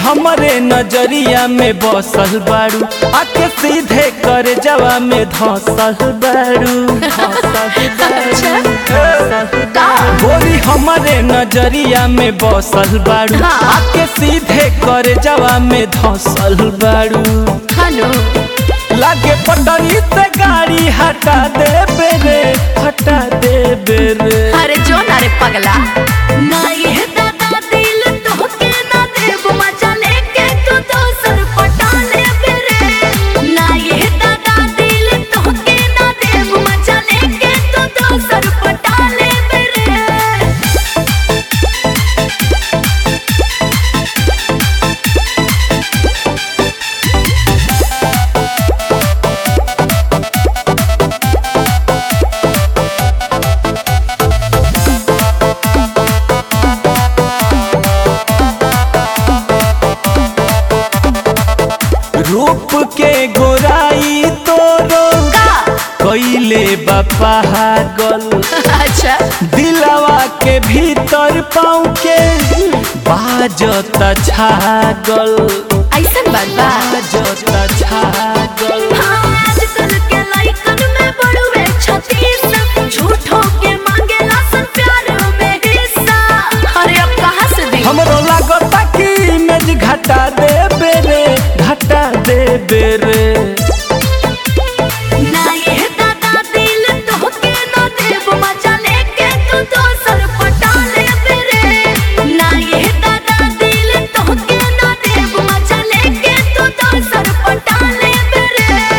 हमरे नजरिया में बसल बारू, आके सीधे कर जवा में धसल बारू। गोरी हमरे नजरिया में बसल बारू, आके सीधे कर जवा में धसल बारू। लागे पटरी से गाड़ी हटा दे बेरे, हटा दे बेरे। अरे जो ना रे पगला ना ये दादा दिल तो के ना देव मजा लेके तू तो सर पटा ले बेरे। ना ये दादा दिल तो के ना देव मजा लेके तू तो सर पटा ले बेरे। रूप के गोराई तोरो कइले बा पागल। अच्छा दिलवा के भीतर पाँव के बाजता छागल, ऐसन बात बा। बाजता छागल। आजकल के लइकन में बड़ुए छत्तीस झूठों के मांगेला सन प्यार में हिस्सा। अरे अब कहाँ से दी? हमरो लागता कि इमेज घटा दे बेरे, घटा दे बेरे। ना ये दादा दिल तो के ना देव मजा लेके तू तो सर पटा ले बेरे। ना ये दादा दिल तो के ना देव मजा लेके तू तो सर पटा ले बेरे।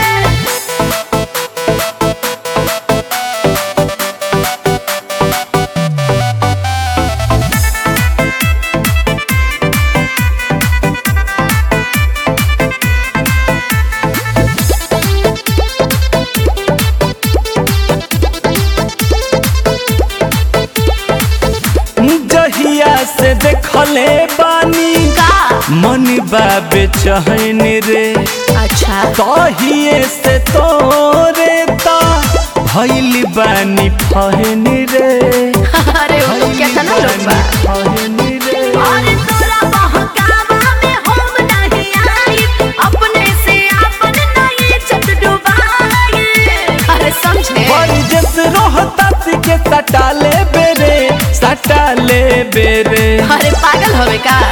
जहिया से देखले बानी मन बाबे चहन रे। अच्छा तहिए से तोरे ता भइल बानी फहन रे। अरे वो लोग क्या था ना लोग बा। फहन रे। अरे तोरा बहकावा में हम नहीं आई, अपने से अपन नहीं चट डुबाई। अरे समझे बड़ी जस रोहता के सटा ले बेरे, सटा ले बेरे। अरे पागल होवे का?